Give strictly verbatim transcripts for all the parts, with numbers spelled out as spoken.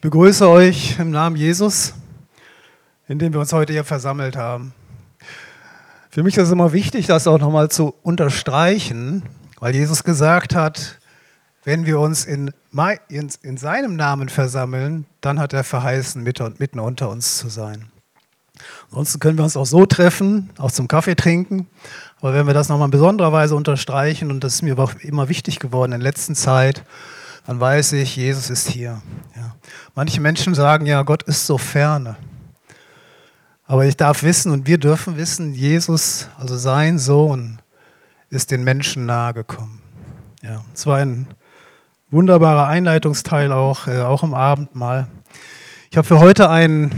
Ich begrüße euch im Namen Jesus, in dem wir uns heute hier versammelt haben. Für mich ist es immer wichtig, das auch nochmal zu unterstreichen, weil Jesus gesagt hat, wenn wir uns in, in, in seinem Namen versammeln, dann hat er verheißen, mitten unter uns zu sein. Ansonsten können wir uns auch so treffen, auch zum Kaffee trinken. Aber wenn wir das nochmal in besonderer Weise unterstreichen, und das ist mir auch immer wichtig geworden in der letzten Zeit, dann weiß ich, Jesus ist hier. Ja. Manche Menschen sagen ja, Gott ist so ferne. Aber ich darf wissen und wir dürfen wissen, Jesus, also sein Sohn, ist den Menschen nahe gekommen. Ja, es war ein wunderbarer Einleitungsteil auch, äh, auch im Abendmahl. Ich habe für heute ein,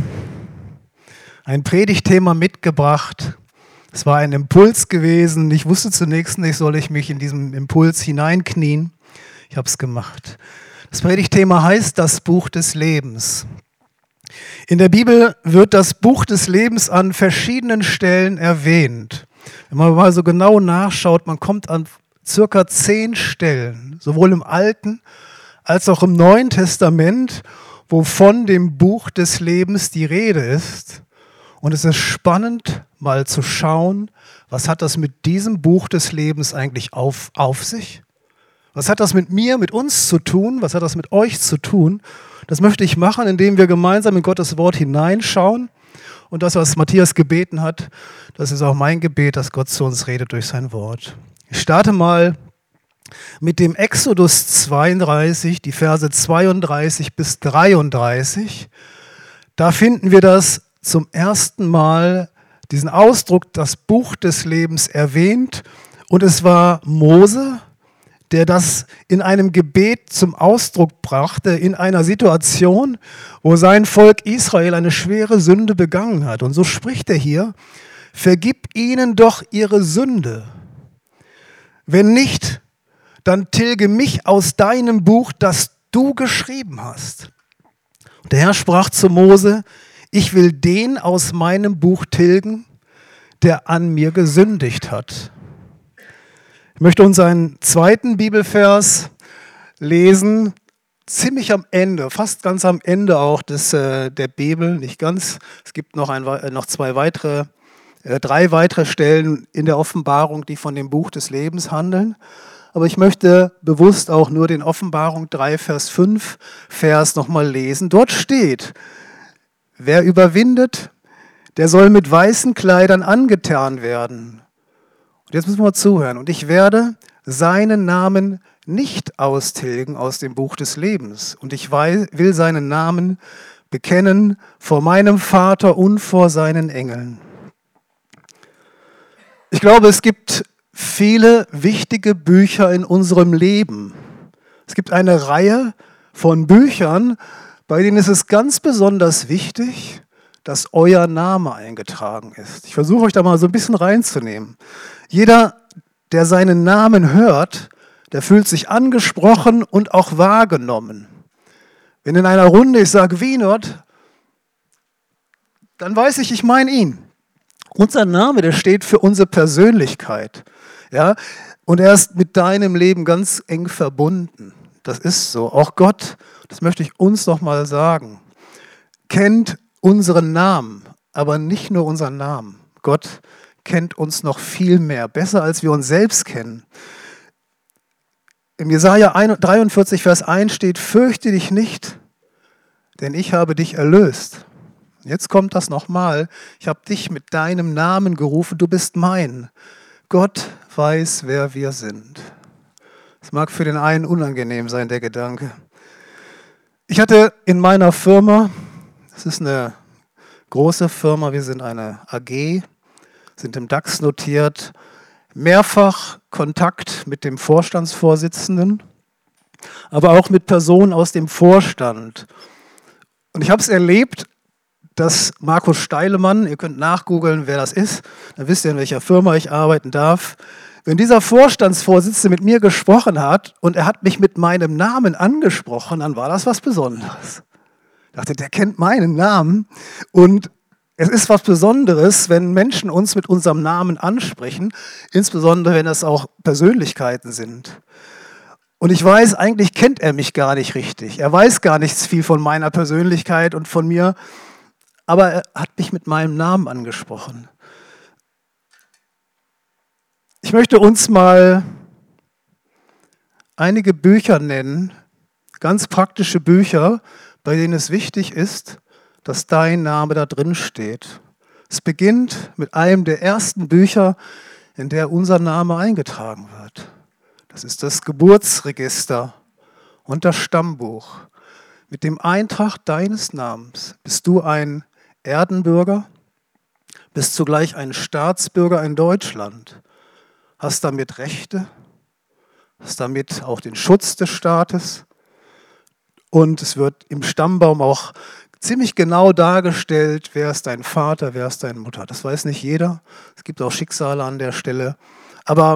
ein Predigtthema mitgebracht. Es war ein Impuls gewesen. Ich wusste zunächst nicht, soll ich mich in diesen Impuls hineinknien. Ich habe es gemacht. Das Predigtthema heißt das Buch des Lebens. In der Bibel wird das Buch des Lebens an verschiedenen Stellen erwähnt. Wenn man mal so genau nachschaut, man kommt an circa zehn Stellen, sowohl im Alten als auch im Neuen Testament, wo von dem Buch des Lebens die Rede ist. Und es ist spannend, mal zu schauen, was hat das mit diesem Buch des Lebens eigentlich auf, auf sich? Was hat das mit mir, mit uns zu tun? Was hat das mit euch zu tun? Das möchte ich machen, indem wir gemeinsam in Gottes Wort hineinschauen. Und das, was Matthias gebeten hat, das ist auch mein Gebet, dass Gott zu uns redet durch sein Wort. Ich starte mal mit dem Exodus zweiunddreißig, die Verse zweiunddreißig bis dreiunddreißig. Da finden wir das zum ersten Mal, diesen Ausdruck, das Buch des Lebens erwähnt. Und es war Mose, der das in einem Gebet zum Ausdruck brachte, in einer Situation, wo sein Volk Israel eine schwere Sünde begangen hat. Und so spricht er hier, vergib ihnen doch ihre Sünde. Wenn nicht, dann tilge mich aus deinem Buch, das du geschrieben hast. Und der Herr sprach zu Mose, ich will den aus meinem Buch tilgen, der an mir gesündigt hat. Ich möchte uns einen zweiten Bibelvers lesen, ziemlich am Ende, fast ganz am Ende auch des, äh, der Bibel, nicht ganz. Es gibt noch, ein, noch zwei weitere, äh, drei weitere Stellen in der Offenbarung, die von dem Buch des Lebens handeln. Aber ich möchte bewusst auch nur den Offenbarung drei, Vers fünf Vers nochmal lesen. Dort steht, wer überwindet, der soll mit weißen Kleidern angetan werden. Jetzt müssen wir mal zuhören. Und ich werde seinen Namen nicht austilgen aus dem Buch des Lebens. Und ich will seinen Namen bekennen vor meinem Vater und vor seinen Engeln. Ich glaube, es gibt viele wichtige Bücher in unserem Leben. Es gibt eine Reihe von Büchern, bei denen ist es ganz besonders wichtig, dass euer Name eingetragen ist. Ich versuche euch da mal so ein bisschen reinzunehmen. Jeder, der seinen Namen hört, der fühlt sich angesprochen und auch wahrgenommen. Wenn in einer Runde ich sage Wienert, dann weiß ich, ich meine ihn. Unser Name, der steht für unsere Persönlichkeit. Ja? Und er ist mit deinem Leben ganz eng verbunden. Das ist so. Auch Gott, das möchte ich uns noch mal sagen, kennt unseren Namen, aber nicht nur unseren Namen. Gott kennt uns noch viel mehr, besser als wir uns selbst kennen. Im Jesaja dreiundvierzig, Vers eins steht, fürchte dich nicht, denn ich habe dich erlöst. Jetzt kommt das nochmal, ich habe dich mit deinem Namen gerufen, du bist mein. Gott weiß, wer wir sind. Es mag für den einen unangenehm sein, der Gedanke. Ich hatte in meiner Firma, das ist eine große Firma, wir sind eine A G, sind im DAX notiert, mehrfach Kontakt mit dem Vorstandsvorsitzenden, aber auch mit Personen aus dem Vorstand. Und ich habe es erlebt, dass Markus Steilemann, ihr könnt nachgoogeln, wer das ist, dann wisst ihr, in welcher Firma ich arbeiten darf, wenn dieser Vorstandsvorsitzende mit mir gesprochen hat und er hat mich mit meinem Namen angesprochen, dann war das was Besonderes. Ich dachte, der kennt meinen Namen und es ist was Besonderes, wenn Menschen uns mit unserem Namen ansprechen, insbesondere wenn das auch Persönlichkeiten sind. Und ich weiß, eigentlich kennt er mich gar nicht richtig. Er weiß gar nichts viel von meiner Persönlichkeit und von mir, aber er hat mich mit meinem Namen angesprochen. Ich möchte uns mal einige Bücher nennen, ganz praktische Bücher, bei denen es wichtig ist, dass dein Name da drin steht. Es beginnt mit einem der ersten Bücher, in der unser Name eingetragen wird. Das ist das Geburtsregister und das Stammbuch. Mit dem Eintrag deines Namens bist du ein Erdenbürger, bist zugleich ein Staatsbürger in Deutschland, hast damit Rechte, hast damit auch den Schutz des Staates und es wird im Stammbaum auch ziemlich genau dargestellt, wer ist dein Vater, wer ist deine Mutter. Das weiß nicht jeder, es gibt auch Schicksale an der Stelle, aber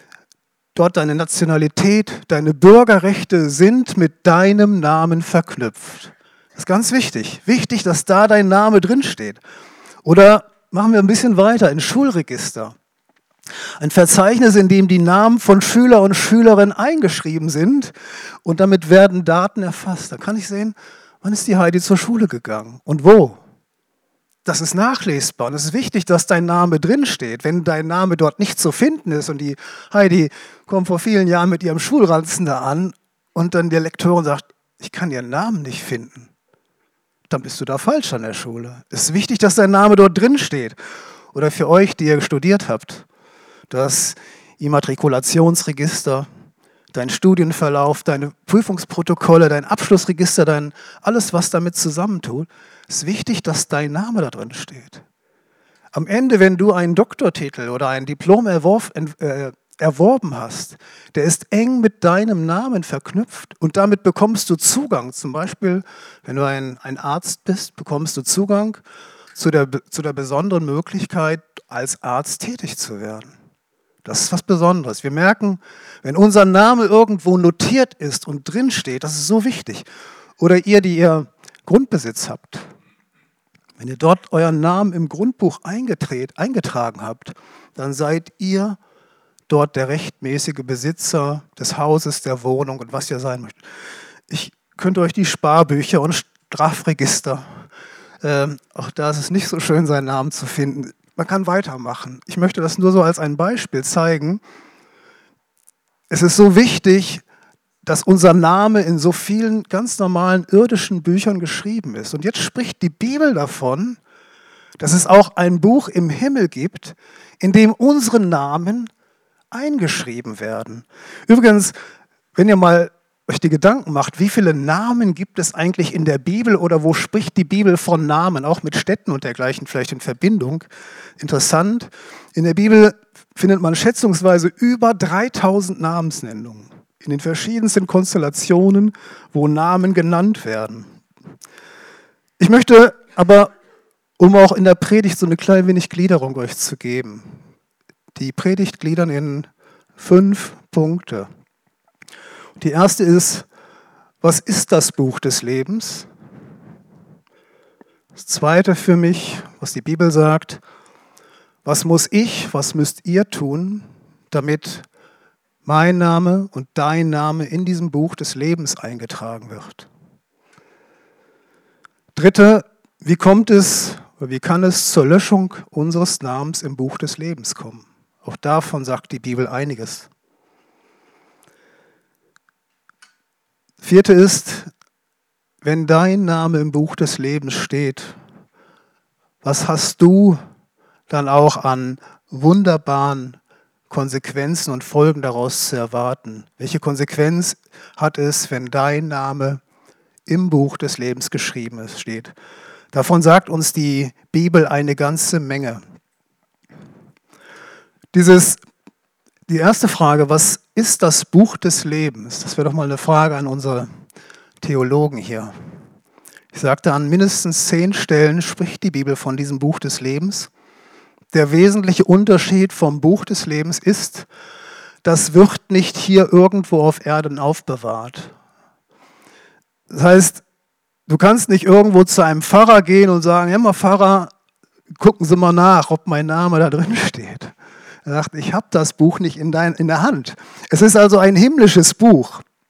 dort deine Nationalität, deine Bürgerrechte sind mit deinem Namen verknüpft. Das ist ganz wichtig. Wichtig, dass da dein Name drinsteht. Oder machen wir ein bisschen weiter, ein Schulregister. Ein Verzeichnis, in dem die Namen von Schüler und Schülerinnen eingeschrieben sind und damit werden Daten erfasst. Da kann ich sehen, wann ist die Heidi zur Schule gegangen und wo. Das ist nachlesbar und es ist wichtig, dass dein Name drinsteht. Wenn dein Name dort nicht zu finden ist und die Heidi kommt vor vielen Jahren mit ihrem Schulranzen da an und dann der Lektorin sagt, ich kann ihren Namen nicht finden, dann bist du da falsch an der Schule. Es ist wichtig, dass dein Name dort drinsteht. Oder für euch, die ihr studiert habt, das Immatrikulationsregister, dein Studienverlauf, deine Prüfungsprotokolle, dein Abschlussregister, dein, alles, was damit zusammentut, ist wichtig, dass dein Name da drin steht. Am Ende, wenn du einen Doktortitel oder ein Diplom erworf, äh, erworben hast, der ist eng mit deinem Namen verknüpft und damit bekommst du Zugang. Zum Beispiel, wenn du ein, ein Arzt bist, bekommst du Zugang zu der, zu der besonderen Möglichkeit, als Arzt tätig zu werden. Das ist was Besonderes. Wir merken, wenn unser Name irgendwo notiert ist und drinsteht, das ist so wichtig. Oder ihr, die ihr Grundbesitz habt, wenn ihr dort euren Namen im Grundbuch eingetragen habt, dann seid ihr dort der rechtmäßige Besitzer des Hauses, der Wohnung und was ihr sein möchtet. Ich könnte euch die Sparbücher und Strafregister, äh, auch da ist es nicht so schön, seinen Namen zu finden. Man kann weitermachen. Ich möchte das nur so als ein Beispiel zeigen. Es ist so wichtig, dass unser Name in so vielen ganz normalen irdischen Büchern geschrieben ist. Und jetzt spricht die Bibel davon, dass es auch ein Buch im Himmel gibt, in dem unsere Namen eingeschrieben werden. Übrigens, wenn ihr mal euch die Gedanken macht, wie viele Namen gibt es eigentlich in der Bibel oder wo spricht die Bibel von Namen, auch mit Städten und dergleichen vielleicht in Verbindung. Interessant, in der Bibel findet man schätzungsweise über dreitausend Namensnennungen in den verschiedensten Konstellationen, wo Namen genannt werden. Ich möchte aber, um auch in der Predigt so eine klein wenig Gliederung euch zu geben, die Predigt gliedern in fünf Punkte. Die erste ist, was ist das Buch des Lebens? Das zweite für mich, was die Bibel sagt, was muss ich, was müsst ihr tun, damit mein Name und dein Name in diesem Buch des Lebens eingetragen wird? Dritte, wie kommt es, oder wie kann es zur Löschung unseres Namens im Buch des Lebens kommen? Auch davon sagt die Bibel einiges. Vierte ist, wenn dein Name im Buch des Lebens steht, was hast du dann auch an wunderbaren Konsequenzen und Folgen daraus zu erwarten? Welche Konsequenz hat es, wenn dein Name im Buch des Lebens geschrieben steht? Davon sagt uns die Bibel eine ganze Menge. Dieses, die erste Frage, was ist das Buch des Lebens? Das wäre doch mal eine Frage an unsere Theologen hier. Ich sagte, an mindestens zehn Stellen spricht die Bibel von diesem Buch des Lebens. Der wesentliche Unterschied vom Buch des Lebens ist, das wird nicht hier irgendwo auf Erden aufbewahrt. Das heißt, du kannst nicht irgendwo zu einem Pfarrer gehen und sagen, ja mal Pfarrer, gucken Sie mal nach, ob mein Name da drin steht. Er sagt, ich habe das Buch nicht in, dein, in der Hand. Es ist also ein himmlisches Buch.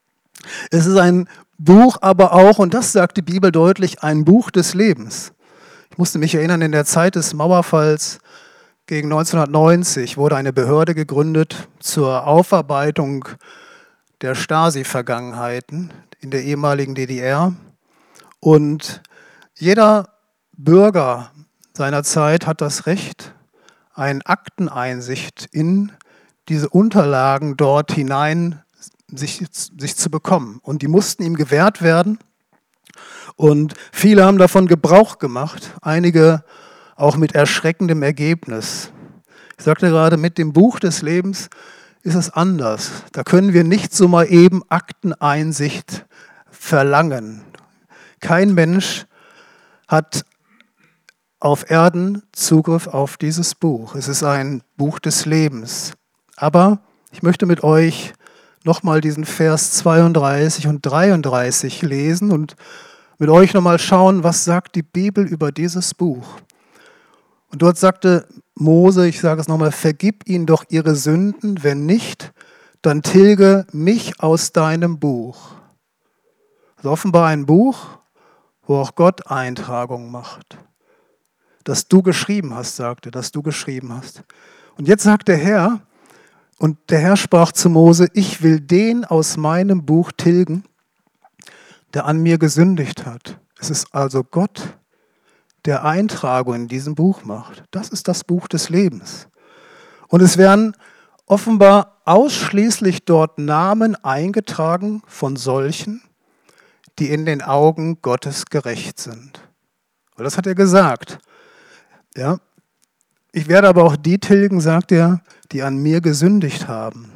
Es ist ein Buch, aber auch, und das sagt die Bibel deutlich, ein Buch des Lebens. Ich musste mich erinnern, in der Zeit des Mauerfalls gegen neunzehnhundertneunzig wurde eine Behörde gegründet zur Aufarbeitung der Stasi-Vergangenheiten in der ehemaligen D D R. Und jeder Bürger seiner Zeit hat das Recht, eine Akteneinsicht in diese Unterlagen dort hinein sich, sich zu bekommen. Und die mussten ihm gewährt werden. Und viele haben davon Gebrauch gemacht, einige auch mit erschreckendem Ergebnis. Ich sagte gerade, mit dem Buch des Lebens ist es anders. Da können wir nicht so mal eben Akteneinsicht verlangen. Kein Mensch hat auf Erden Zugriff auf dieses Buch. Es ist ein Buch des Lebens. Aber ich möchte mit euch nochmal diesen Vers zweiunddreißig und dreiunddreißig lesen und mit euch nochmal schauen, was sagt die Bibel über dieses Buch. Und dort sagte Mose, ich sage es nochmal, vergib ihnen doch ihre Sünden, wenn nicht, dann tilge mich aus deinem Buch. Also offenbar ein Buch, wo auch Gott Eintragungen macht. Dass du geschrieben hast, sagte, dass du geschrieben hast. Und jetzt sagt der Herr, und der Herr sprach zu Mose, ich will den aus meinem Buch tilgen, der an mir gesündigt hat. Es ist also Gott, der Eintragungen in diesem Buch macht. Das ist das Buch des Lebens. Und es werden offenbar ausschließlich dort Namen eingetragen von solchen, die in den Augen Gottes gerecht sind. Und das hat er gesagt. Ja, ich werde aber auch die tilgen, sagt er, die an mir gesündigt haben.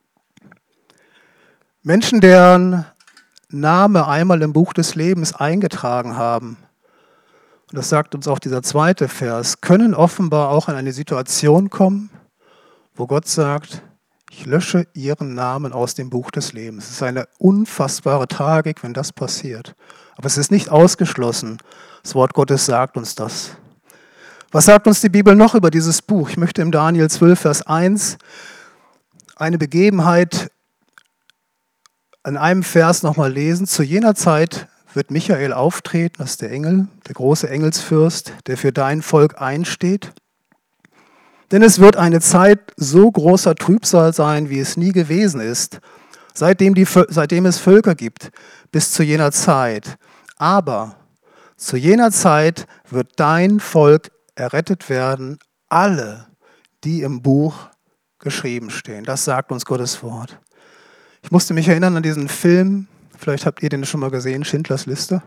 Menschen, deren Name einmal im Buch des Lebens eingetragen haben, und das sagt uns auch dieser zweite Vers, können offenbar auch in eine Situation kommen, wo Gott sagt, ich lösche ihren Namen aus dem Buch des Lebens. Es ist eine unfassbare Tragik, wenn das passiert. Aber es ist nicht ausgeschlossen. Das Wort Gottes sagt uns das. Was sagt uns die Bibel noch über dieses Buch? Ich möchte im Daniel zwölf, Vers eins eine Begebenheit an einem Vers nochmal lesen. Zu jener Zeit wird Michael auftreten, das ist der Engel, der große Engelsfürst, der für dein Volk einsteht. Denn es wird eine Zeit so großer Trübsal sein, wie es nie gewesen ist, seitdem, die, seitdem es Völker gibt, bis zu jener Zeit. Aber zu jener Zeit wird dein Volk errettet werden, alle, die im Buch geschrieben stehen. Das sagt uns Gottes Wort. Ich musste mich erinnern an diesen Film, vielleicht habt ihr den schon mal gesehen, Schindlers Liste.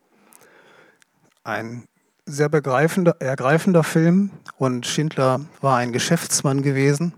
Ein sehr begreifender, ergreifender Film, und Schindler war ein Geschäftsmann gewesen.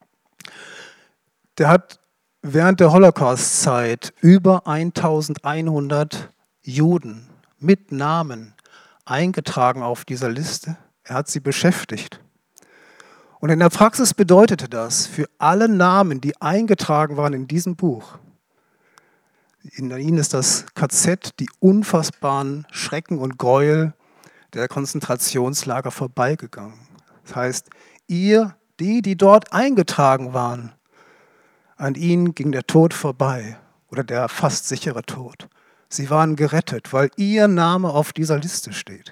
Der hat während der Holocaust-Zeit über eintausendeinhundert Juden mit Namen eingetragen auf dieser Liste. Er hat sie beschäftigt. Und in der Praxis bedeutete das, für alle Namen, die eingetragen waren in diesem Buch, in ihnen ist das K Z, die unfassbaren Schrecken und Gräuel der Konzentrationslager vorbeigegangen. Das heißt, ihr, die, die dort eingetragen waren, an ihnen ging der Tod vorbei oder der fast sichere Tod. Sie waren gerettet, weil ihr Name auf dieser Liste steht.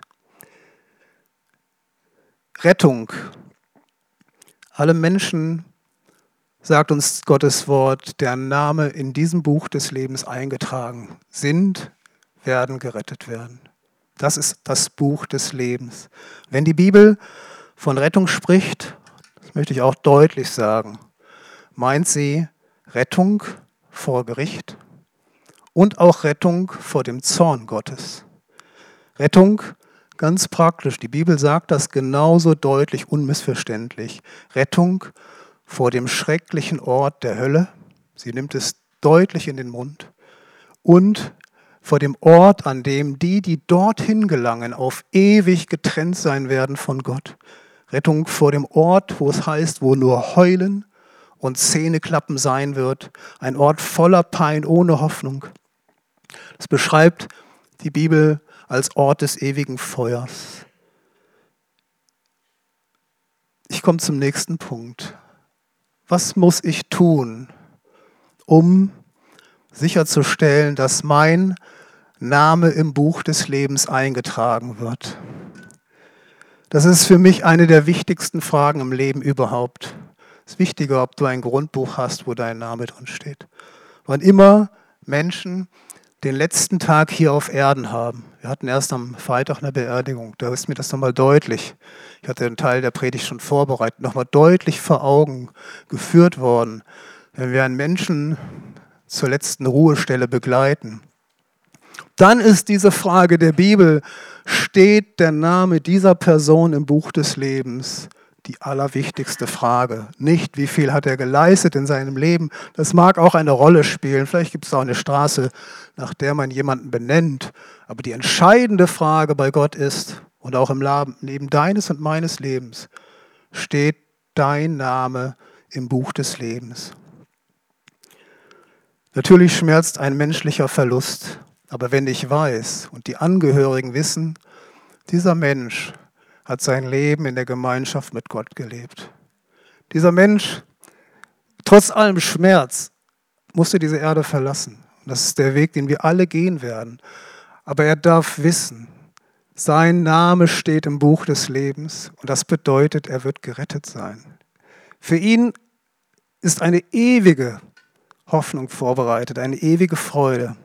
Rettung. Alle Menschen, sagt uns Gottes Wort, deren Name in diesem Buch des Lebens eingetragen sind, werden gerettet werden. Das ist das Buch des Lebens. Wenn die Bibel von Rettung spricht, das möchte ich auch deutlich sagen, meint sie Rettung vor Gericht und auch Rettung vor dem Zorn Gottes. Rettung ganz praktisch, die Bibel sagt das genauso deutlich, unmissverständlich. Rettung vor dem schrecklichen Ort der Hölle, sie nimmt es deutlich in den Mund, und vor dem Ort, an dem die, die dorthin gelangen, auf ewig getrennt sein werden von Gott. Rettung vor dem Ort, wo es heißt, wo nur Heulen und Zähneklappen sein wird, ein Ort voller Pein, ohne Hoffnung. Das beschreibt die Bibel als Ort des ewigen Feuers. Ich komme zum nächsten Punkt. Was muss ich tun, um sicherzustellen, dass mein Name im Buch des Lebens eingetragen wird. Das ist für mich eine der wichtigsten Fragen im Leben überhaupt. Es ist wichtiger, ob du ein Grundbuch hast, wo dein Name drin steht. Wann immer Menschen den letzten Tag hier auf Erden haben. Wir hatten erst am Freitag eine Beerdigung, da ist mir das nochmal deutlich. Ich hatte einen Teil der Predigt schon vorbereitet, nochmal deutlich vor Augen geführt worden. Wenn wir einen Menschen zur letzten Ruhestelle begleiten, dann ist diese Frage der Bibel, steht der Name dieser Person im Buch des Lebens, die allerwichtigste Frage. Nicht, wie viel hat er geleistet in seinem Leben. Das mag auch eine Rolle spielen. Vielleicht gibt es auch eine Straße, nach der man jemanden benennt. Aber die entscheidende Frage bei Gott ist, und auch im Leben deines und meines Lebens, steht dein Name im Buch des Lebens. Natürlich schmerzt ein menschlicher Verlust. Aber wenn ich weiß und die Angehörigen wissen, dieser Mensch hat sein Leben in der Gemeinschaft mit Gott gelebt. Dieser Mensch, trotz allem Schmerz, musste diese Erde verlassen. Das ist der Weg, den wir alle gehen werden. Aber er darf wissen, sein Name steht im Buch des Lebens und das bedeutet, er wird gerettet sein. Für ihn ist eine ewige Hoffnung vorbereitet, eine ewige Freude.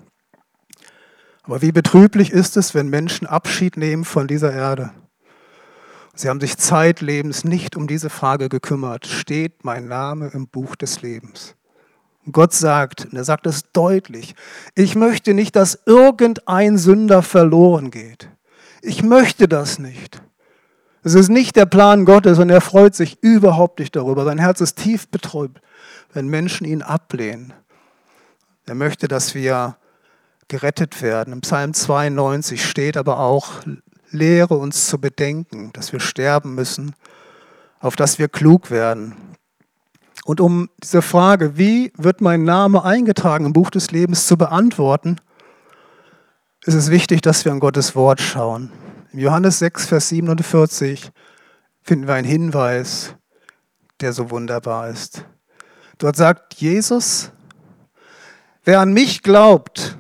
Aber wie betrüblich ist es, wenn Menschen Abschied nehmen von dieser Erde. Sie haben sich zeitlebens nicht um diese Frage gekümmert. Steht mein Name im Buch des Lebens? Und Gott sagt, und er sagt es deutlich, ich möchte nicht, dass irgendein Sünder verloren geht. Ich möchte das nicht. Es ist nicht der Plan Gottes und er freut sich überhaupt nicht darüber. Sein Herz ist tief betrübt, wenn Menschen ihn ablehnen. Er möchte, dass wir gerettet werden. Im Psalm zweiundneunzig steht aber auch, lehre uns zu bedenken, dass wir sterben müssen, auf dass wir klug werden. Und um diese Frage, wie wird mein Name eingetragen im Buch des Lebens, zu beantworten, ist es wichtig, dass wir an Gottes Wort schauen. Im Johannes sechs, Vers siebenundvierzig finden wir einen Hinweis, der so wunderbar ist. Dort sagt Jesus, wer an mich glaubt,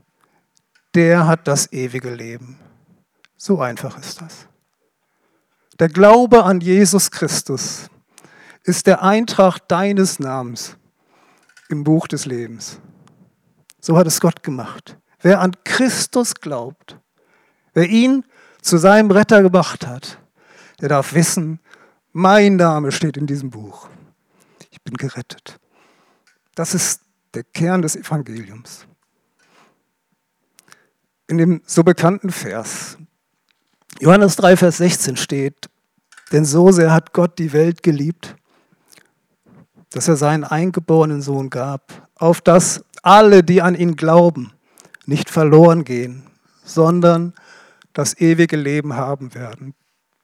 der hat das ewige Leben. So einfach ist das. Der Glaube an Jesus Christus ist der Eintrag deines Namens im Buch des Lebens. So hat es Gott gemacht. Wer an Christus glaubt, wer ihn zu seinem Retter gemacht hat, der darf wissen, mein Name steht in diesem Buch. Ich bin gerettet. Das ist der Kern des Evangeliums. In dem so bekannten Vers, Johannes drei, Vers sechzehn steht, denn so sehr hat Gott die Welt geliebt, dass er seinen eingeborenen Sohn gab, auf dass alle, die an ihn glauben, nicht verloren gehen, sondern das ewige Leben haben werden.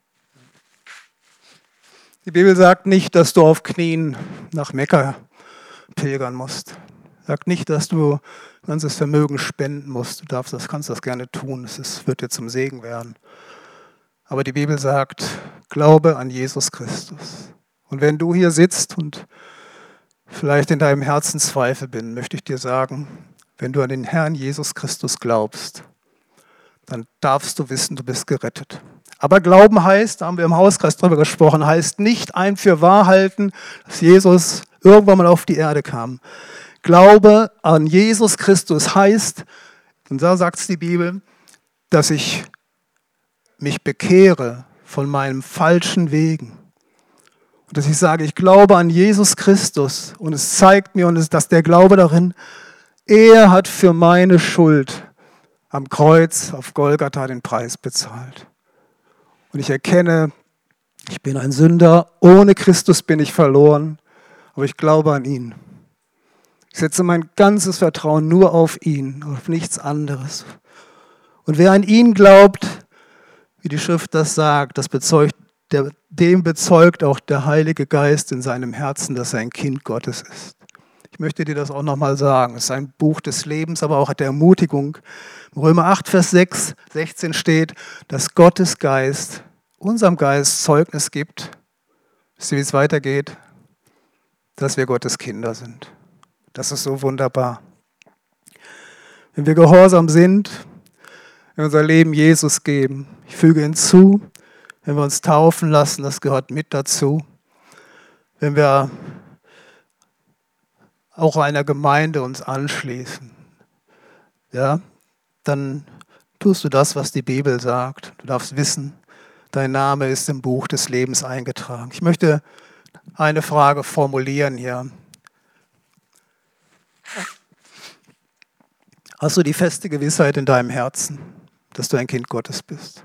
Die Bibel sagt nicht, dass du auf Knien nach Mekka pilgern musst. Sagt nicht, dass du ganzes Vermögen spenden musst. Du darfst das, kannst das gerne tun. Es wird dir zum Segen werden. Aber die Bibel sagt, glaube an Jesus Christus. Und wenn du hier sitzt und vielleicht in deinem Herzen Zweifel bin, möchte ich dir sagen, wenn du an den Herrn Jesus Christus glaubst, dann darfst du wissen, du bist gerettet. Aber Glauben heißt, da haben wir im Hauskreis drüber gesprochen, heißt nicht ein für wahr halten, dass Jesus irgendwann mal auf die Erde kam. Glaube an Jesus Christus heißt, und da sagt es die Bibel, dass ich mich bekehre von meinen falschen Wegen. Und dass ich sage, ich glaube an Jesus Christus und es zeigt mir, und es, dass der Glaube darin, er hat für meine Schuld am Kreuz auf Golgatha den Preis bezahlt. Und ich erkenne, ich bin ein Sünder, ohne Christus bin ich verloren, aber ich glaube an ihn. Ich setze mein ganzes Vertrauen nur auf ihn, auf nichts anderes. Und wer an ihn glaubt, wie die Schrift das sagt, das bezeugt, der, dem bezeugt auch der Heilige Geist in seinem Herzen, dass er ein Kind Gottes ist. Ich möchte dir das auch nochmal sagen. Es ist ein Buch des Lebens, aber auch der Ermutigung. In Römer acht, Vers sechs, sechzehn steht, dass Gottes Geist unserem Geist Zeugnis gibt. Wisst ihr, wie es weitergeht? Dass wir Gottes Kinder sind. Das ist so wunderbar. Wenn wir gehorsam sind, wenn wir unser Leben Jesus geben. Ich füge hinzu, wenn wir uns taufen lassen, das gehört mit dazu. Wenn wir auch einer Gemeinde uns anschließen, ja, dann tust du das, was die Bibel sagt. Du darfst wissen, dein Name ist im Buch des Lebens eingetragen. Ich möchte eine Frage formulieren hier. Hast du die feste Gewissheit in deinem Herzen, dass du ein Kind Gottes bist?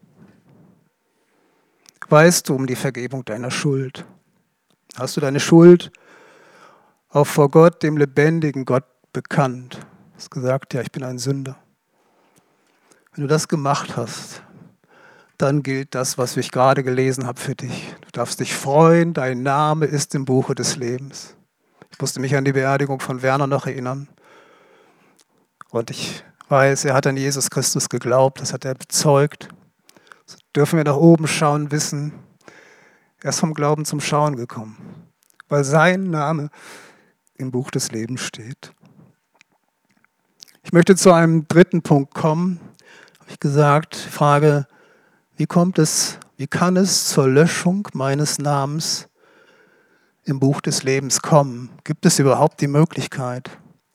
Weißt du um die Vergebung deiner Schuld? Hast du deine Schuld auch vor Gott, dem lebendigen Gott, bekannt? Du hast gesagt, ja, ich bin ein Sünder. Wenn du das gemacht hast, dann gilt das, was ich gerade gelesen habe, für dich. Du darfst dich freuen, dein Name ist im Buche des Lebens. Ich musste mich an die Beerdigung von Werner noch erinnern. Und ich weiß, er hat an Jesus Christus geglaubt, das hat er bezeugt. So dürfen wir nach oben schauen, wissen, er ist vom Glauben zum Schauen gekommen, weil sein Name im Buch des Lebens steht. Ich möchte zu einem dritten Punkt kommen. Habe ich gesagt, Frage, wie kommt es, wie kann es zur Löschung meines Namens im Buch des Lebens kommen? Gibt es überhaupt die Möglichkeit?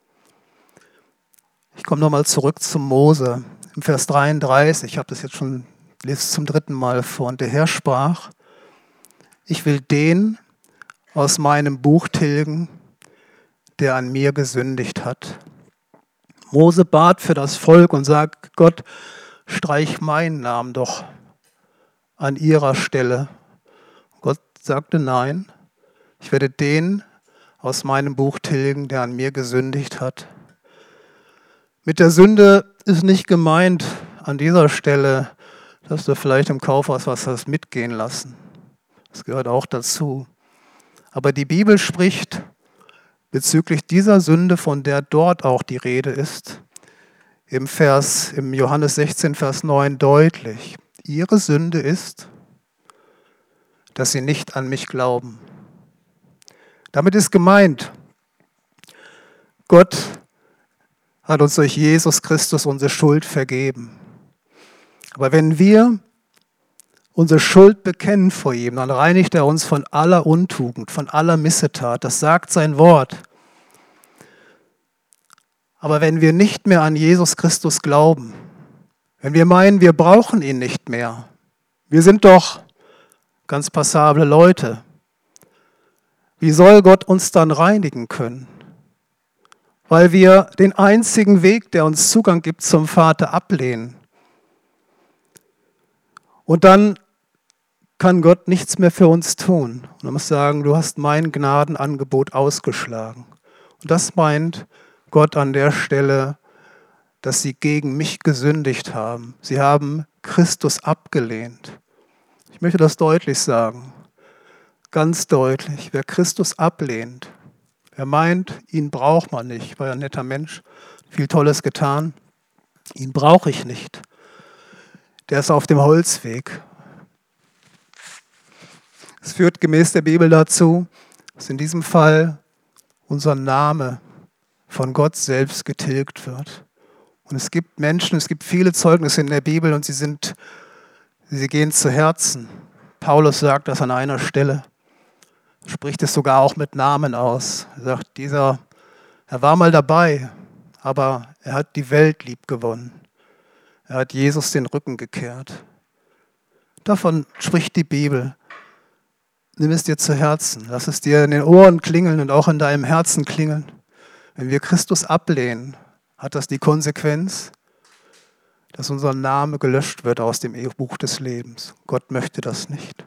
Ich komme nochmal zurück zum Mose. Im Vers dreiunddreißig, ich habe das jetzt schon lese zum dritten Mal vor, und der Herr sprach, ich will den aus meinem Buch tilgen, der an mir gesündigt hat. Mose bat für das Volk und sagt, Gott, streich meinen Namen doch an ihrer Stelle. Gott sagte, nein, ich werde den aus meinem Buch tilgen, der an mir gesündigt hat. Mit der Sünde ist nicht gemeint an dieser Stelle, dass du vielleicht im Kaufhaus was hast mitgehen lassen. Das gehört auch dazu. Aber die Bibel spricht bezüglich dieser Sünde, von der dort auch die Rede ist, im Vers, im Johannes sechzehn, Vers neun deutlich. Ihre Sünde ist, dass sie nicht an mich glauben. Damit ist gemeint, Gott hat uns durch Jesus Christus unsere Schuld vergeben. Aber wenn wir unsere Schuld bekennen vor ihm, dann reinigt er uns von aller Untugend, von aller Missetat. Das sagt sein Wort. Aber wenn wir nicht mehr an Jesus Christus glauben, wenn wir meinen, wir brauchen ihn nicht mehr, wir sind doch ganz passable Leute, wie soll Gott uns dann reinigen können? Weil wir den einzigen Weg, der uns Zugang gibt zum Vater, ablehnen. Und dann kann Gott nichts mehr für uns tun. Und er muss sagen, du hast mein Gnadenangebot ausgeschlagen. Und das meint Gott an der Stelle, dass sie gegen mich gesündigt haben. Sie haben Christus abgelehnt. Ich möchte das deutlich sagen, ganz deutlich. Wer Christus ablehnt, wer meint, ihn braucht man nicht, war ja ein netter Mensch, viel Tolles getan, ihn brauche ich nicht. Der ist auf dem Holzweg. Es führt gemäß der Bibel dazu, dass in diesem Fall unser Name von Gott selbst getilgt wird. Und es gibt Menschen, es gibt viele Zeugnisse in der Bibel und sie sind, sie gehen zu Herzen. Paulus sagt das an einer Stelle, spricht es sogar auch mit Namen aus. Er sagt, dieser, er war mal dabei, aber er hat die Welt lieb gewonnen. Er hat Jesus den Rücken gekehrt. Davon spricht die Bibel. Nimm es dir zu Herzen. Lass es dir in den Ohren klingeln und auch in deinem Herzen klingeln. Wenn wir Christus ablehnen, hat das die Konsequenz, dass unser Name gelöscht wird aus dem Buch des Lebens. Gott möchte das nicht.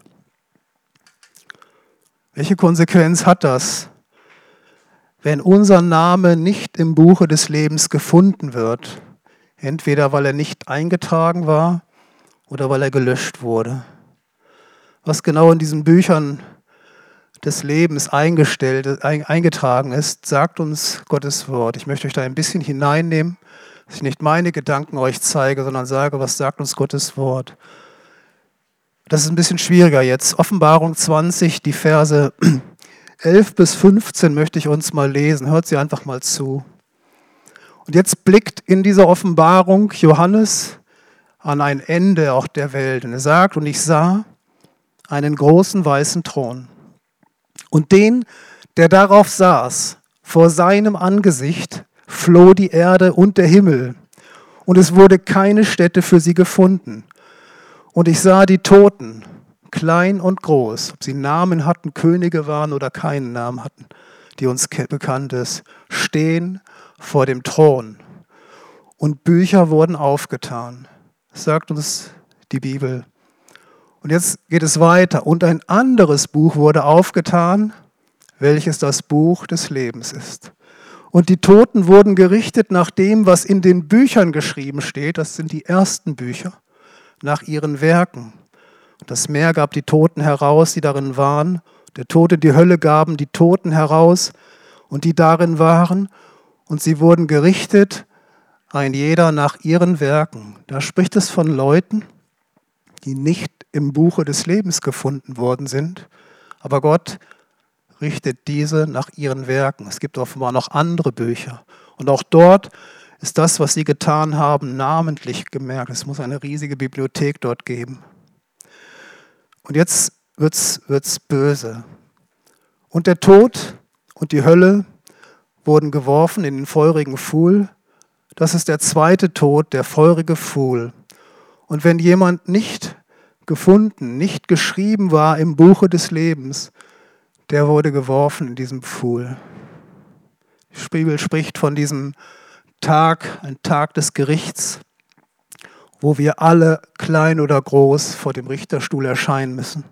Welche Konsequenz hat das, wenn unser Name nicht im Buche des Lebens gefunden wird? Entweder weil er nicht eingetragen war oder weil er gelöscht wurde. Was genau in diesen Büchern des Lebens eingestellt, eingetragen ist, sagt uns Gottes Wort. Ich möchte euch da ein bisschen hineinnehmen, dass ich nicht meine Gedanken euch zeige, sondern sage, was sagt uns Gottes Wort. Das ist ein bisschen schwieriger jetzt. Offenbarung zwanzig, die Verse elf bis fünfzehn möchte ich uns mal lesen. Hört sie einfach mal zu. Und jetzt blickt in dieser Offenbarung Johannes an ein Ende auch der Welt. Und er sagt, und ich sah einen großen weißen Thron. Und den, der darauf saß, vor seinem Angesicht floh die Erde und der Himmel. Und es wurde keine Stätte für sie gefunden. Und ich sah die Toten, klein und groß, ob sie Namen hatten, Könige waren oder keinen Namen hatten, die uns bekannt ist, stehen vor dem Thron. Und Bücher wurden aufgetan. Das sagt uns die Bibel. Und jetzt geht es weiter. Und ein anderes Buch wurde aufgetan, welches das Buch des Lebens ist. Und die Toten wurden gerichtet nach dem, was in den Büchern geschrieben steht. Das sind die ersten Bücher, nach ihren Werken. Und das Meer gab die Toten heraus, die darin waren. Der Tod und die Hölle gaben die Toten heraus und die darin waren. Und sie wurden gerichtet, ein jeder nach ihren Werken. Da spricht es von Leuten, die nicht im Buche des Lebens gefunden worden sind. Aber Gott richtet diese nach ihren Werken. Es gibt offenbar noch andere Bücher. Und auch dort ist das, was sie getan haben, namentlich gemerkt. Es muss eine riesige Bibliothek dort geben. Und jetzt wird's, wird's böse. Und der Tod und die Hölle wurden geworfen in den feurigen Pfuhl. Das ist der zweite Tod, der feurige Pfuhl. Und wenn jemand nicht gefunden, nicht geschrieben war im Buche des Lebens, der wurde geworfen in diesem Pfuhl. Die Bibel spricht von diesem Tag, ein Tag des Gerichts, wo wir alle, klein oder groß, vor dem Richterstuhl erscheinen müssen.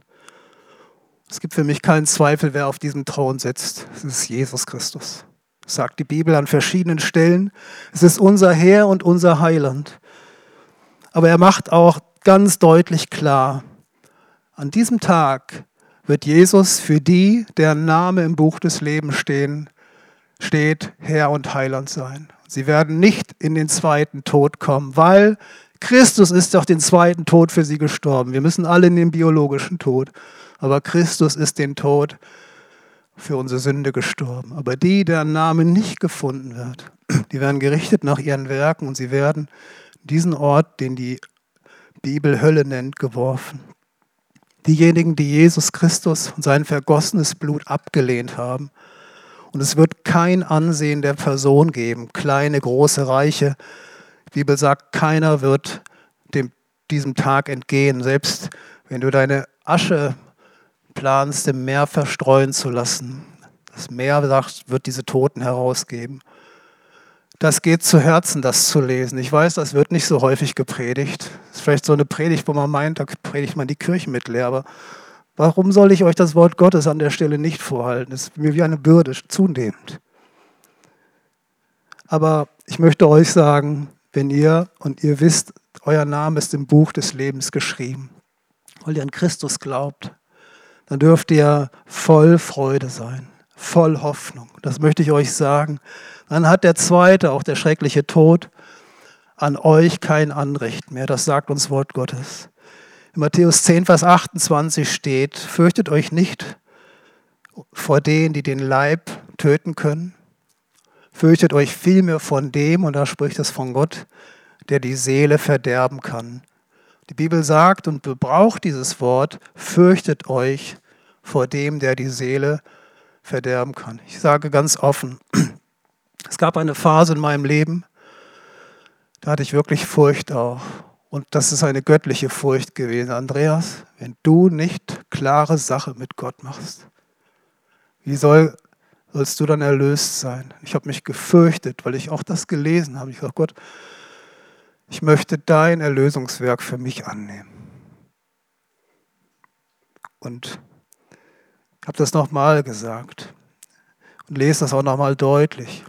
Es gibt für mich keinen Zweifel, wer auf diesem Thron sitzt. Es ist Jesus Christus. Das sagt die Bibel an verschiedenen Stellen. Es ist unser Herr und unser Heiland. Aber er macht auch ganz deutlich klar, an diesem Tag wird Jesus für die, deren Name im Buch des Lebens stehen, steht, Herr und Heiland sein. Sie werden nicht in den zweiten Tod kommen, weil Christus ist doch den zweiten Tod für sie gestorben. Wir müssen alle in den biologischen Tod, aber Christus ist den Tod für unsere Sünde gestorben. Aber die, deren Name nicht gefunden wird, die werden gerichtet nach ihren Werken und sie werden in diesen Ort, den die Bibel Hölle nennt, geworfen. Diejenigen, die Jesus Christus und sein vergossenes Blut abgelehnt haben. Und es wird kein Ansehen der Person geben, kleine, große, reiche. Die Bibel sagt, keiner wird dem, diesem Tag entgehen, selbst wenn du deine Asche planst, im Meer verstreuen zu lassen. Das Meer, sagt, wird diese Toten herausgeben. Das geht zu Herzen, das zu lesen. Ich weiß, das wird nicht so häufig gepredigt. Das ist vielleicht so eine Predigt, wo man meint, da predigt man die Kirchen mit leer. Aber warum soll ich euch das Wort Gottes an der Stelle nicht vorhalten? Das ist mir wie eine Bürde, zunehmend. Aber ich möchte euch sagen, wenn ihr, und ihr wisst, euer Name ist im Buch des Lebens geschrieben, weil ihr an Christus glaubt, dann dürft ihr voll Freude sein, voll Hoffnung. Das möchte ich euch sagen. Dann hat der zweite, auch der schreckliche Tod, an euch kein Anrecht mehr. Das sagt uns Wort Gottes. In Matthäus zehn, Vers achtundzwanzig steht, fürchtet euch nicht vor denen, die den Leib töten können. Fürchtet euch vielmehr von dem, und da spricht es von Gott, der die Seele verderben kann. Die Bibel sagt und gebraucht dieses Wort, fürchtet euch vor dem, der die Seele verderben kann. Ich sage ganz offen, es gab eine Phase in meinem Leben, da hatte ich wirklich Furcht auch. Und das ist eine göttliche Furcht gewesen. Andreas, wenn du nicht klare Sache mit Gott machst, wie soll, sollst du dann erlöst sein? Ich habe mich gefürchtet, weil ich auch das gelesen habe. Ich sage, Gott, ich möchte dein Erlösungswerk für mich annehmen. Und ich habe das nochmal gesagt und lese das auch nochmal deutlich.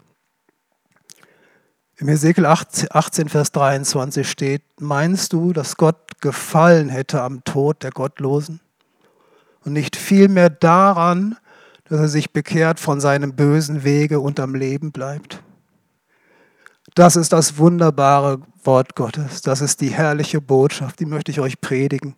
Im Hesekiel achtzehn, Vers dreiundzwanzig steht, meinst du, dass Gott gefallen hätte am Tod der Gottlosen und nicht vielmehr daran, dass er sich bekehrt von seinem bösen Wege und am Leben bleibt? Das ist das wunderbare Wort Gottes. Das ist die herrliche Botschaft, die möchte ich euch predigen.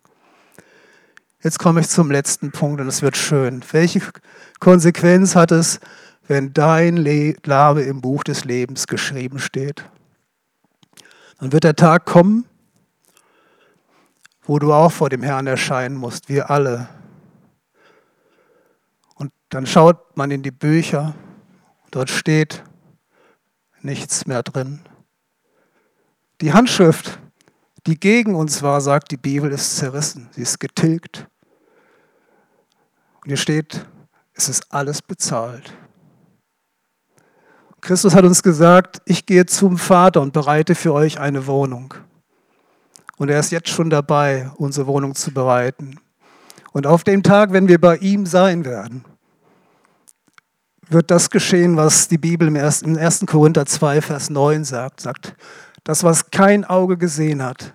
Jetzt komme ich zum letzten Punkt und es wird schön. Welche Konsequenz hat es wenn dein Le- Name im Buch des Lebens geschrieben steht. Dann wird der Tag kommen, wo du auch vor dem Herrn erscheinen musst, wir alle. Und dann schaut man in die Bücher, dort steht nichts mehr drin. Die Handschrift, die gegen uns war, sagt die Bibel, ist zerrissen, sie ist getilgt. Und hier steht, es ist alles bezahlt. Christus hat uns gesagt, ich gehe zum Vater und bereite für euch eine Wohnung. Und er ist jetzt schon dabei, unsere Wohnung zu bereiten. Und auf dem Tag, wenn wir bei ihm sein werden, wird das geschehen, was die Bibel im ersten Korinther zwei, Vers neun sagt. Sagt, das, was kein Auge gesehen hat,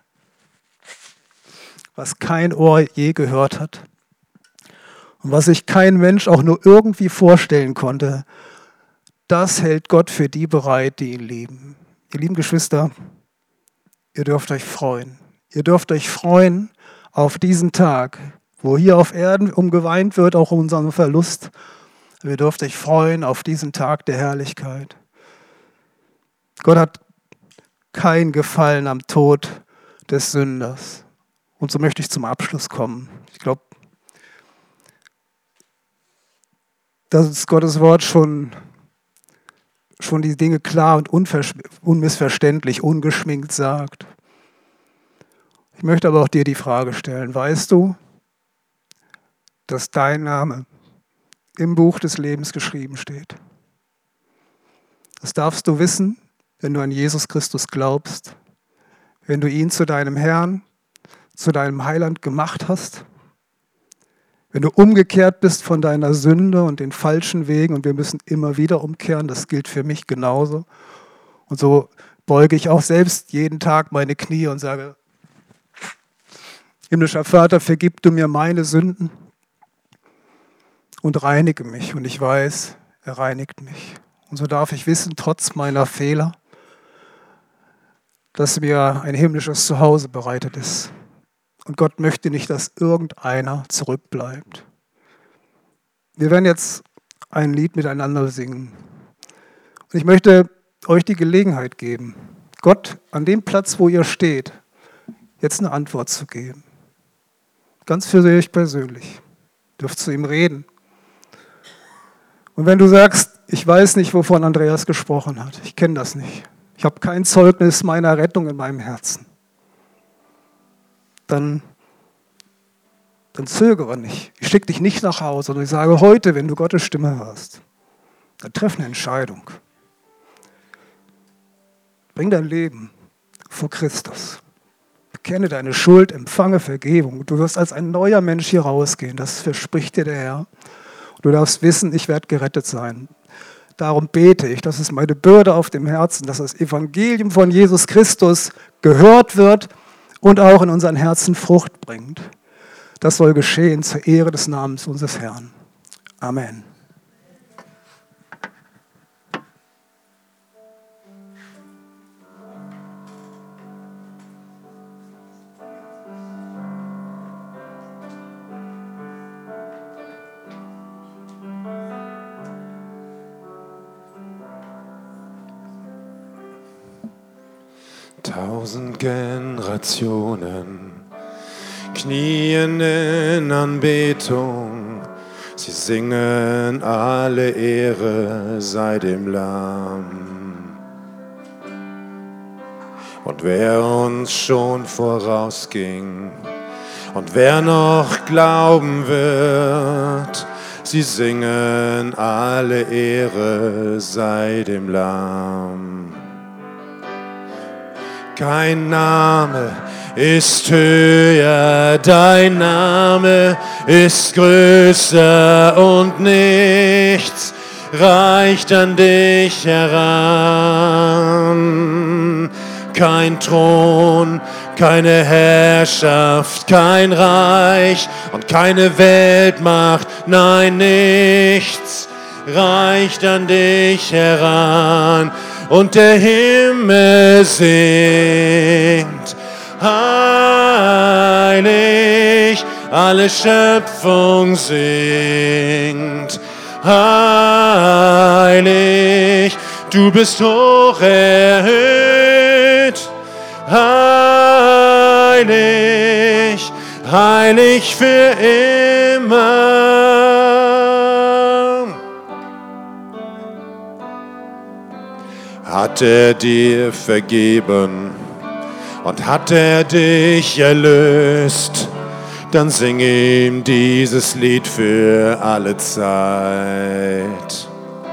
was kein Ohr je gehört hat und was sich kein Mensch auch nur irgendwie vorstellen konnte, das hält Gott für die bereit, die ihn lieben. Ihr lieben Geschwister, ihr dürft euch freuen. Ihr dürft euch freuen auf diesen Tag, wo hier auf Erden umgeweint wird, auch um unseren Verlust. Ihr dürft euch freuen auf diesen Tag der Herrlichkeit. Gott hat kein Gefallen am Tod des Sünders. Und so möchte ich zum Abschluss kommen. Ich glaube, dass uns Gottes Wort schon, schon die Dinge klar und unmissverständlich, ungeschminkt sagt. Ich möchte aber auch dir die Frage stellen, weißt du, dass dein Name im Buch des Lebens geschrieben steht? Das darfst du wissen, wenn du an Jesus Christus glaubst, wenn du ihn zu deinem Herrn, zu deinem Heiland gemacht hast, wenn du umgekehrt bist von deiner Sünde und den falschen Wegen, und wir müssen immer wieder umkehren, das gilt für mich genauso. Und so beuge ich auch selbst jeden Tag meine Knie und sage, himmlischer Vater, vergib du mir meine Sünden und reinige mich. Und ich weiß, er reinigt mich. Und so darf ich wissen, trotz meiner Fehler, dass mir ein himmlisches Zuhause bereitet ist. Und Gott möchte nicht, dass irgendeiner zurückbleibt. Wir werden jetzt ein Lied miteinander singen. Und ich möchte euch die Gelegenheit geben, Gott an dem Platz, wo ihr steht, jetzt eine Antwort zu geben. Ganz für euch persönlich. Ihr dürft zu ihm reden. Und wenn du sagst, ich weiß nicht, wovon Andreas gesprochen hat, ich kenne das nicht, ich habe kein Zeugnis meiner Rettung in meinem Herzen, dann, dann zögere nicht. Ich schicke dich nicht nach Hause, sondern ich sage heute, wenn du Gottes Stimme hörst, dann treff eine Entscheidung. Bring dein Leben vor Christus. Bekenne deine Schuld, empfange Vergebung. Du wirst als ein neuer Mensch hier rausgehen, das verspricht dir der Herr. Du darfst wissen, ich werde gerettet sein. Darum bete ich, das ist meine Bürde auf dem Herzen, dass das Evangelium von Jesus Christus gehört wird und auch in unseren Herzen Frucht bringt. Das soll geschehen zur Ehre des Namens unseres Herrn. Amen. Tausend Generationen knien in Anbetung, sie singen alle Ehre sei dem Lamm. Und wer uns schon vorausging und wer noch glauben wird, sie singen alle Ehre sei dem Lamm. Kein Name ist höher, dein Name ist größer und nichts reicht an dich heran. Kein Thron, keine Herrschaft, kein Reich und keine Weltmacht, nein, nichts reicht an dich heran. Und der Himmel singt, heilig, alle Schöpfung singt, heilig, du bist hoch erhöht, heilig, heilig für immer. Hat er dir vergeben und hat er dich erlöst, dann sing ihm dieses Lied für alle Zeit.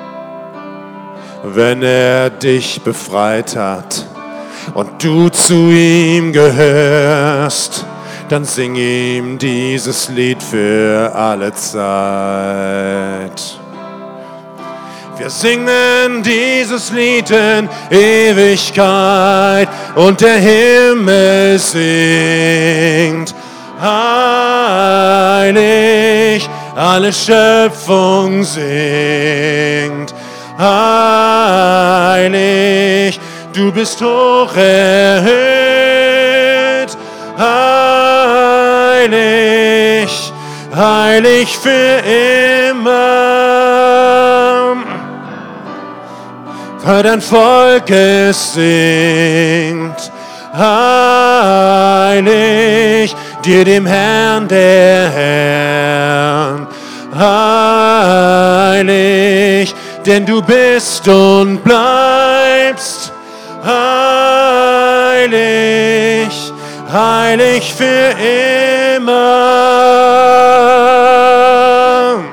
Wenn er dich befreit hat und du zu ihm gehörst, dann sing ihm dieses Lied für alle Zeit. Wir singen dieses Lied in Ewigkeit und der Himmel singt. Heilig, alle Schöpfung singt. Heilig, du bist hoch erhöht. Heilig, heilig für immer. Hör dein Volk, es singt. Heilig, dir dem Herrn der Herrn. Heilig, denn du bist und bleibst. Heilig, heilig für immer.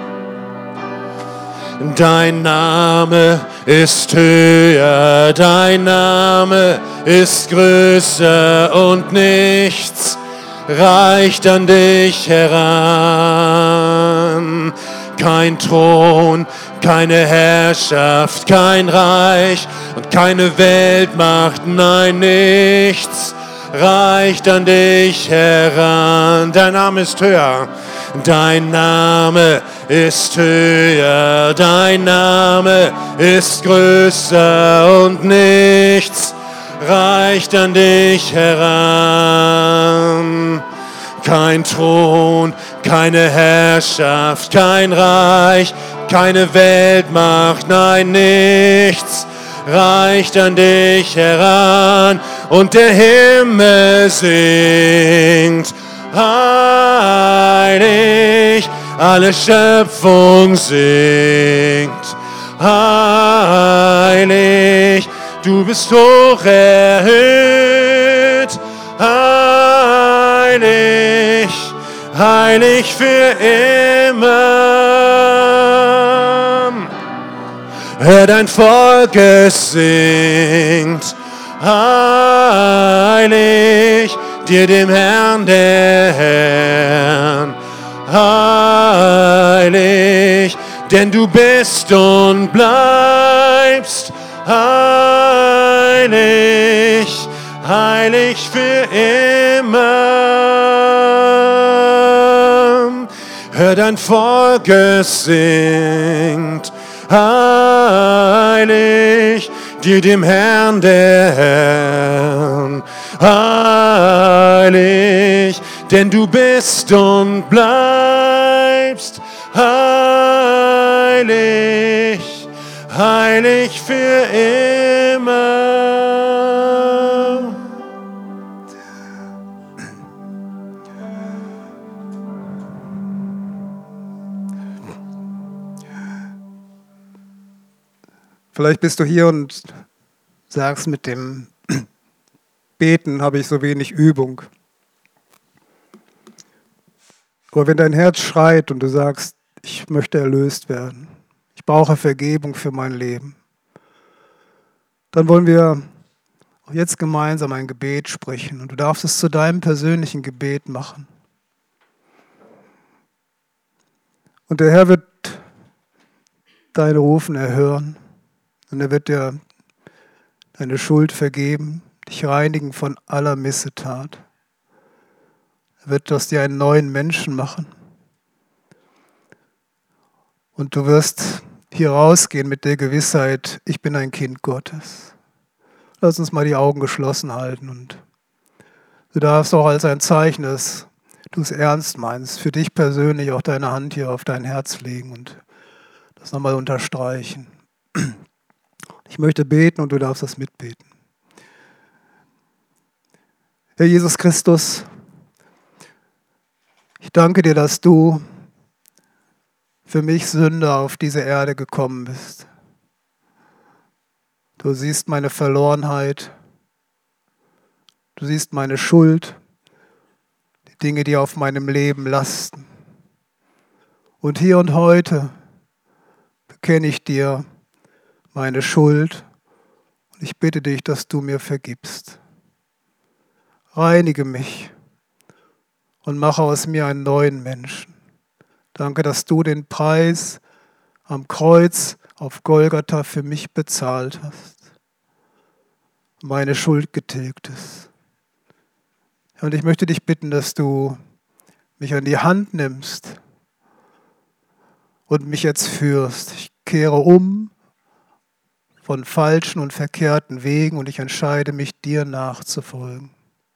Dein Name ist höher, dein Name ist größer und nichts reicht an dich heran. Kein Thron, keine Herrschaft, kein Reich und keine Weltmacht, nein, nichts reicht an dich heran. Dein Name ist höher, dein Name ist höher, dein Name ist größer und nichts reicht an dich heran. Kein Thron, keine Herrschaft, kein Reich, keine Weltmacht, nein, nichts reicht an dich heran. Und der Himmel singt, heilig, alle Schöpfung singt, heilig, du bist hoch erhöht, heilig, heilig für immer. Hör dein Volk, es singt, heilig, dir dem Herrn der Herrn. Heilig, denn du bist und bleibst heilig, heilig für immer. Hör dein Volk, es singt, heilig, dir dem Herrn der Herrn. Heilig, denn du bist und bleibst heilig, heilig für immer. Vielleicht bist du hier und sagst, mit dem Beten habe ich so wenig Übung. Aber wenn dein Herz schreit und du sagst, ich möchte erlöst werden, ich brauche Vergebung für mein Leben, dann wollen wir auch jetzt gemeinsam ein Gebet sprechen und du darfst es zu deinem persönlichen Gebet machen. Und der Herr wird dein Rufen erhören und er wird dir deine Schuld vergeben, dich reinigen von aller Missetat. Er wird aus dir einen neuen Menschen machen. Und du wirst hier rausgehen mit der Gewissheit, ich bin ein Kind Gottes. Lass uns mal die Augen geschlossen halten und du darfst auch als ein Zeichen, dass du es ernst meinst, für dich persönlich auch deine Hand hier auf dein Herz legen und das nochmal unterstreichen. Ich möchte beten und du darfst das mitbeten. Herr Jesus Christus, ich danke dir, dass du für mich Sünder auf diese Erde gekommen bist. Du siehst meine Verlorenheit, du siehst meine Schuld, die Dinge, die auf meinem Leben lasten. Und hier und heute bekenne ich dir meine Schuld und ich bitte dich, dass du mir vergibst. Reinige mich und mache aus mir einen neuen Menschen. Danke, dass du den Preis am Kreuz auf Golgatha für mich bezahlt hast. Meine Schuld getilgt ist. Und ich möchte dich bitten, dass du mich an die Hand nimmst und mich jetzt führst. Ich kehre um von falschen und verkehrten Wegen und ich entscheide mich, dir nachzufolgen.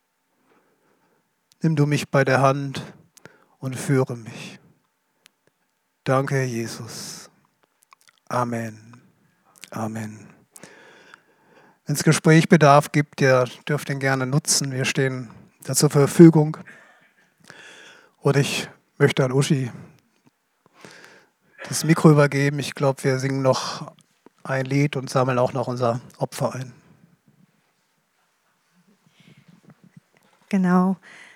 Nimm du mich bei der Hand und führe mich. Danke, Herr Jesus. Amen. Amen. Wenn es Gesprächsbedarf gibt, ihr dürft ihn gerne nutzen. Wir stehen da zur Verfügung. Und ich möchte an Uschi das Mikro übergeben. Ich glaube, wir singen noch ein Lied und sammeln auch noch unser Opfer ein. Genau.